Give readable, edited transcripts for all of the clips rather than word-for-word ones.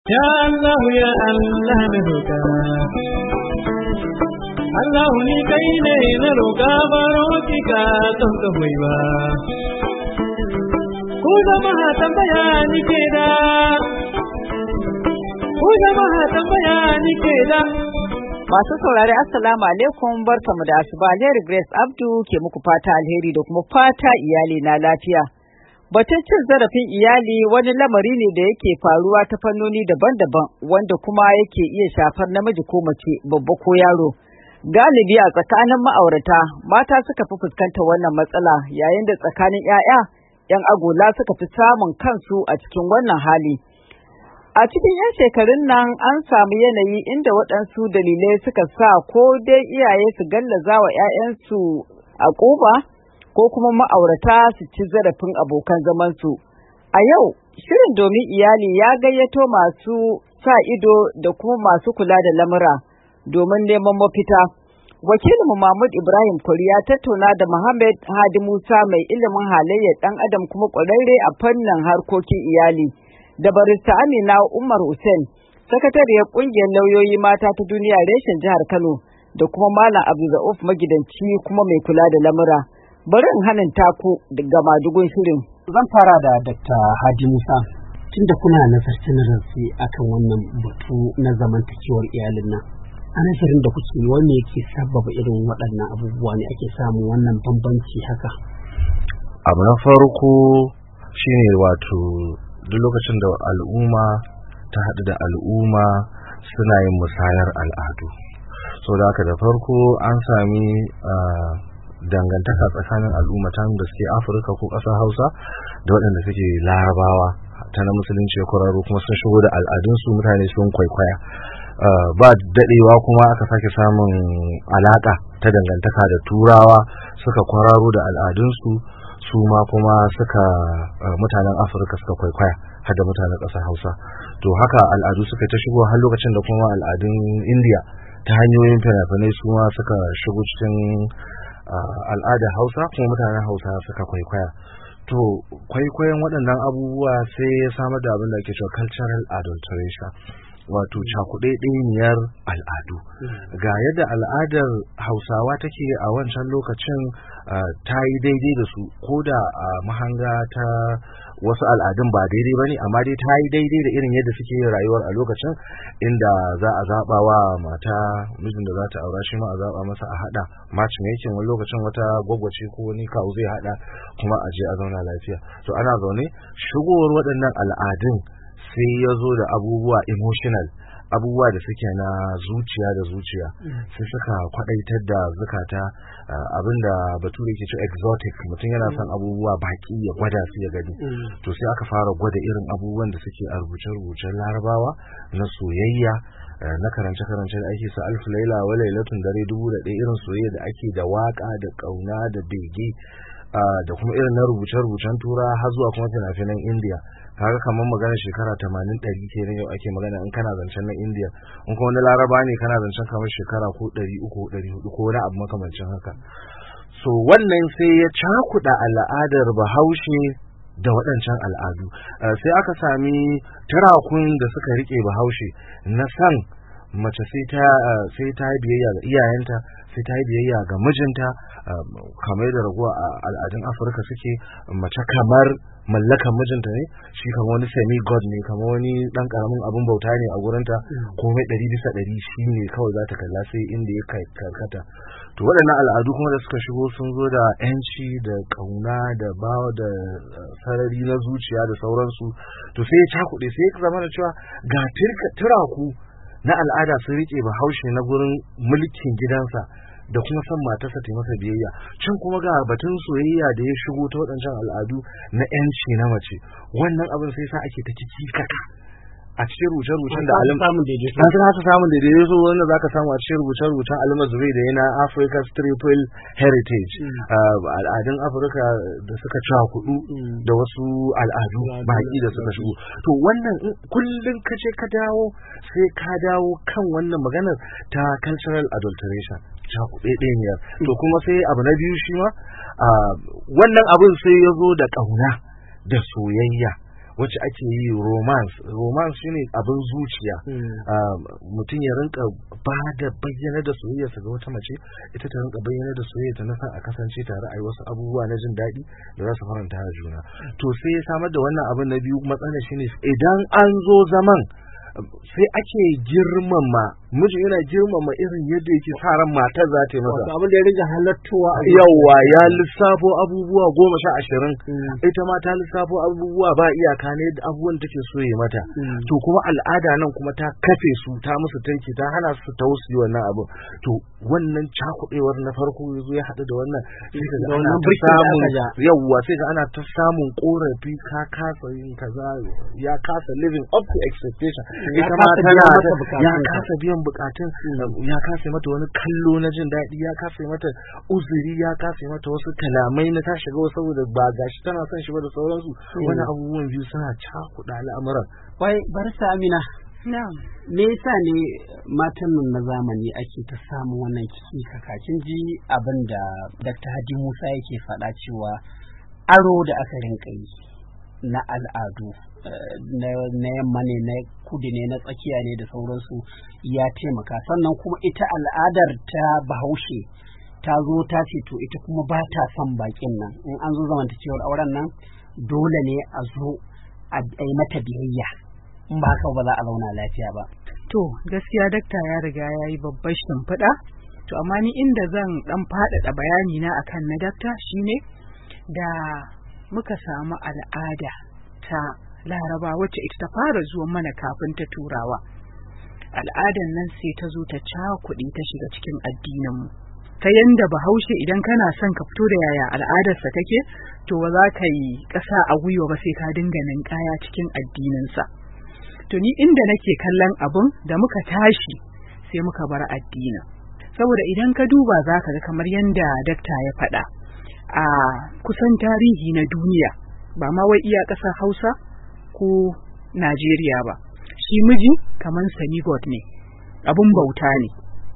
Ya Allah ya Allah na roƙa Allah ni kai ne na roƙa baro ki ka don ka hoyi ba ku jama'a tambaya ni ke da Masu saurari Assalamu alaikum, barkamu da asuba. Alheri Grace Abdu ke muku fata alheri da kuma fata iyali na lafiya. Batun cin zarafin iyali wani lamari ne da yake faruwa ta fannoni daban-daban wanda kuma yake iya shafar namiji ko mace, babba ko yaro. Galibi a tsakanin ma'aurata, mata suka fi fuskantar wannan matsala, yayin da tsakanin 'yan agola suka fi samun kansu a cikin wannan hali. A cikin 'yan shekarun nan an samu yanayi inda waɗansu dalilai suka sa ko dai iyaye su gallaza wa 'ya'yansu a ƙuba ko kuma ma'aurata su ci zarafin abokan zamansu. A yau, shirin domin iyali ya gayyato masu sa ido da kuma masu kula da lamura domin neman mafita. Wakilinmu Mahmud Ibrahim Kwari ya tattauna da Muhammad Hadi Musa mai ilimin halayyar ɗan adam kuma ƙwararre a fannin harkokin iyali. Da barista Amina Umar Hussein, sakatariyar ƙungiyar lauyoyi mata ta duniya reshen jihar Kano, da kuma Malam Abdulrauf magidanci kuma mai kula da lamura. Bari in hanin taku daga madugun shirin. Zan fara da Dr. Hadi Musa. Tunda kuna nazarce akan wannan batu na zamantakewar iyalin nan, ana shirin da kuke wanda yake sababa irin waɗannan abubuwa ne ake samun wannan bambanci haka? Abu na farko shine wato duk lokacin da al'umma ta haɗu da al'umma suna yin musayar al'adu, so da haka da farko an sami dangantaka tsakanin al'umma ta da suke Afirka ko ƙasar Hausa da waɗanda suke Larabawa ta na musulunci ya kwararo kuma sun shigo da al'adunsu, mutane sun kwaikwaya. Ba daɗewa kuma aka sake samun alaƙa ta dangantaka da Turawa suka kwararo da al'adunsu, su ma kuma suka mutanen Afirka suka kwaikwaya har da mutanen ƙasar Hausa. To haka al'adu suka ta shigo har lokacin da kuma al'adun Indiya ta hanyoyin fina-finai su ma suka shigo cikin al'adar Hausa, kuma mutanen Hausa suka kwaikwaya. To kwaikwayon waɗannan abubuwa sai ya samar da abin da ake cewa cultural adulteration, wato cakuɗaɗɗeniyar al'adu. Ga yadda al'adar Hausawa take a wancan lokacin ta yi daidai da su, ko da a mahanga ta wasu al'adun ba daidai ba ne, amma dai ta yi daidai da irin yadda suke yin rayuwar a lokacin, inda za a zaɓa wa mata mijin da za ta aura, shi ma a zaɓa masa a haɗa matchmaking. Wani lokacin wata gwagwace ko wani kawu zai haɗa kuma a je a zauna lafiya. To ana zaune, shigowar waɗannan al'adun sai ya zo da abubuwa emotional, abubuwa da suke na zuciya da zuciya, sai suka kwadaitar da zukata, abinda bature ke cewa exotic, mutum yana son abubuwa baki ya gwada su ya gani. To sai aka fara gwada irin abubuwan da suke a rubuce-rubucen Larabawa na soyayya, na karance-karance da ake sa alfu laila wa lailatun dare 1001, irin soyayya da ake da waka da kauna da bege, da kuma irin na rubuce-rubucen Tura har zuwa kuma fina-finan Indiya. Kaga kamar magana shekara 80-100 kenan yau ake magana in kana zancen na Indiya, in kuma na Laraba ne kana zancen kamar shekara ko 300-400 ko wani abu makamancin haka. So wannan sai ya cakuɗa al'adar Bahaushe da waɗancan al'adu. Sai aka sami turakun da suka rike Bahaushe na san mace sai ta yi biyayya ga iyayenta, sai ta yi biyayya ga mijinta, kamar da raguwa a al'adun Afirka suke, mace kamar mallakan mijinta ne, shi kamar wani semi god ne, kamar wani dan karamin abin bauta ne a gurinta, komai 100% shi ne kawai za ta kalla, sai inda ya karkata. To waɗannan al'adu kuma da suka shigo sun zo da yanci da kauna da bawa da sarari na zuciya da sauransu. To sai ya cakuɗe, sai ya zama da cewa ga turaku na al'ada sun rike Bahaushe na gurin mulkin gidansa da kuma son matarsa ta masa biyayya, can kuma ga batun soyayya da ya shigo ta waɗancan al'adu na yanci na mace. Wannan abin sai sa ake ta kikikaka a cikin rubuce-rubucen da an samun daidai so wanda zaka samu a cikin rubuce-rubucen Al-Mazrui da yana Africa's Triple Heritage, al'adun Afirka da suka ci kudu da wasu al'adu baki da suka shigo. To wannan kullun kace ka dawo sai ka dawo kan wannan maganar ta cultural adulteration, cakuɗeɗeniyar. To kuma sai abu na biyu shi ma wannan abin sai ya zo da ƙauna da soyayya, wacce ake yi romance shine abin zuciya, mutum ya rinka bayyana da soyayyarsa ga wata mace, ita ta rinka bayyana da soyayyarta na san a kasance tare a yi wasu abubuwa na jin daɗi da za su faranta da juna. To sai ya samar da wannan abin na biyu. Matsalar shine idan an zo zaman sai ake girmama miji, yana girmama irin yadda yake sa ran matar za ta yi masa. Wato abin da ya riga halattowa yawa ya lissafo abubuwa 10-20, ita ma ta lissafo abubuwa ba iyaka ne da abubuwan take so yi mata. To kuma al'ada nan kuma ta kafe su, ta musu tanki, ta hana su tausayi wannan abu. To wannan cakuɗewar na farko yazo ya haɗu da wannan, sai ka ga ana ta samun yawa, sai ga ana ta samun korafi, ka kasa yin kaza, ya kasa living up to expectation, ita ma tana ya kasa biyan bukatun, ya kasa mata wani kallo na jin daɗi, ya kasa mata uzuri, ya kasa mata wasu kalamai na ta shiga saboda ba gashi tana son shi ba da sauransu. Wani abubuwan biyu suna cakuɗa al'amuran. Wai barsa Amina, me yasa ne matan nan na zamani ake ta samun wannan ciki kakakin ji abin da Dr. Hadi Musa yake faɗa cewa aro da aka rinka yi na al'adu na yamma ne, na kudu ne, na tsakiya ne da sauransu ya taimaka. Sannan kuma ita al'adar ta Bahaushe ta zo ta ce to ita kuma ba ta son bakin nan, in an zo zamantakewar auren nan dole ne a zo a yi mata biyayya, in ba haka ba za a zauna lafiya ba. To gaskiya dakta ya riga ya yi babbar shimfiɗa, to amma ni inda zan ɗan faɗaɗa bayani na akan na dakta shine da muka samu al'ada ta Laraba wacce ita ta fara zuwa mana kafin ta Turawa. Al'adan nan sai ta zo ta cakuɗi ta shiga cikin addininmu, ta yanda Bahaushe idan kana son ka fito da yaya al'adarsa take, to ba za ka yi ƙasa a gwiwa ba, sai ka dinga ninkaya cikin addininsa. To ni inda nake kallon abun, da muka tashi sai muka bar addinin, saboda idan ka duba za ka ga kamar yanda dakta ya faɗa, a kusan tarihi na duniya ba ma wai iya ƙasar Hausa ko Najeriya ba, shi miji kaman semi-god ne, abun bauta ne,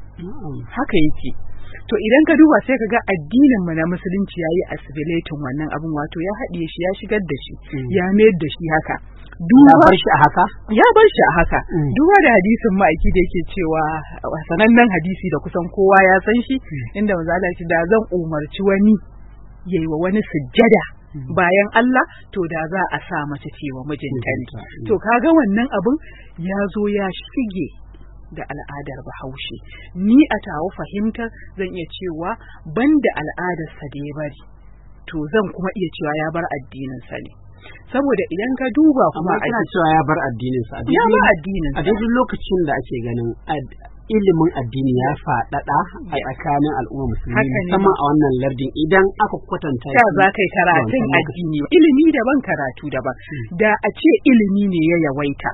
haka yake. To idan ka duba sai ka ga addinin mu na musulunci yayi assimilating wannan abun, wato ya haɗiye shi, ya shigar da shi, ya mayar da shi haka. Ya bar shi a haka? Ya bar shi a haka. Duba da hadisin ma'aiki da yake cewa, sanannen hadisi da kusan kowa ya san shi, inda manzo Allah ya ce da zan umarci wani yayi wa wani sujjada bayan Allah, to da za a sa mace cewa mijinta ne. To kaga wannan abun ya zo ya shige da al'adar Bahaushe. Ni a tawo fahimtar zan iya cewa banda al'adarsa da ya bari, to zan kuma iya cewa ya bar addininsa ne. Saboda idan ka duba kuma ana cewa ya bar addininsa, ya bar addininsa a daidai lokacin da ake ganin ilimin addini ya faɗaɗa a tsakanin al'umma musulmi, musamman a wannan lardin, idan aka kwatanta shi za ka yi karatun addini, ilimi daban karatu daban. Da a ce ilimi ne ya yawaita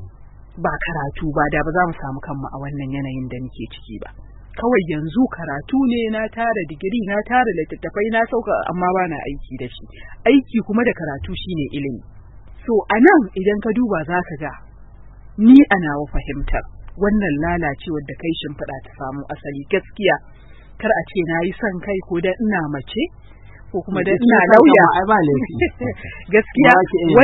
ba karatu ba, da ba za mu samu kanmu a wannan yanayin da muke ciki ba. Kawai yanzu karatu ne, na tara digiri, na tara littattafai, na sauka, amma ba na aiki da shi. Aiki kuma da karatu shine ilimi. So a nan idan ka duba za ka ga, ni a nawa fahimtar wannan lalacewar da kai shimfiɗa ta samu asali gaskiya, kar a ce na yi son kai ko da ina mace ko kuma da ina lauya. Gaskiya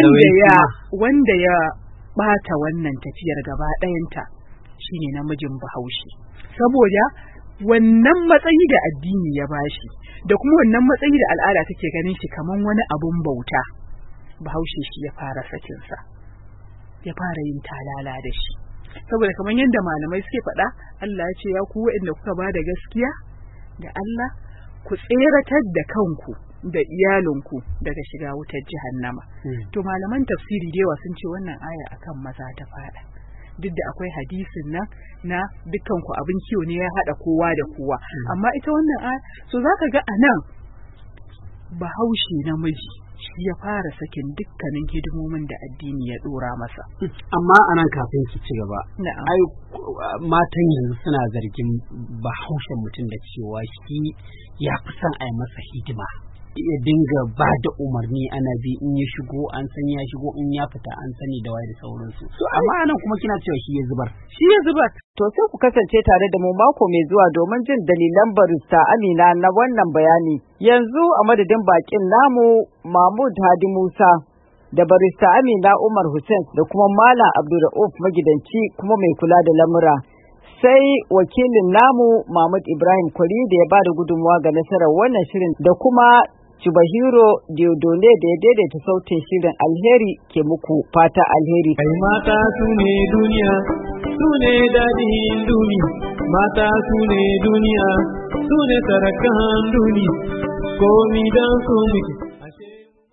wanda ya bata wannan tafiyar gaba ɗayanta shine namijin Bahaushe, saboda wannan matsayi da addini ya bashi da kuma wannan matsayi da al'ada take ganin shi kaman wani abun bauta, Bahaushe shi ya fara sakinsa, ya fara yin talala da shi. Saboda kamar yadda malamai suke faɗa, Allah ya ce ya ku waɗanda kuka ba da gaskiya da Allah, ku tseratar da kanku da iyalinku daga shiga wutar jahannama. To malaman tafsiri da yawa sun ce wannan aya akan maza ta faɗa, duk da akwai hadisin nan na dukkan ku abin kiwo ne ya haɗa kowa da kowa, amma ita wannan aya, so zaka ga anan Bahaushe namiji shi ya fara sakin dukkanin hidimomin da addini ya dora masa. Amma anan kafin ki ci gaba, ai matan yanzu suna zargin Bahaushen mutum da cewa shi ya fi son a yi masa hidima, ya dinga ba da umarni ana bi, in ya shigo an san ya shigo, in ya fita an sani da waye da sauransu. Amma anan kuma kina cewa shi ya zubar. To sai ku kasance tare da mu mako mai zuwa domin jin dalilan barista Amina na wannan bayani. Yanzu a madadin bakin namu Mahmud Hadi Musa da barista Amina Umar Hussein da kuma Malam Abdulrauf magidanci kuma mai kula da lamura. Sai wakilin namu Mahmud Ibrahim Kwari da ya ba da gudunmawa ga nasarar wannan shirin da kuma Chubahiro Diodone da ya daidaita sautin shirin. Alheri ke muku fata alheri. Kai mata su ne duniya, su ne daɗin duniya, mata su ne duniya, su ne sarakan duniya, komi don su muke.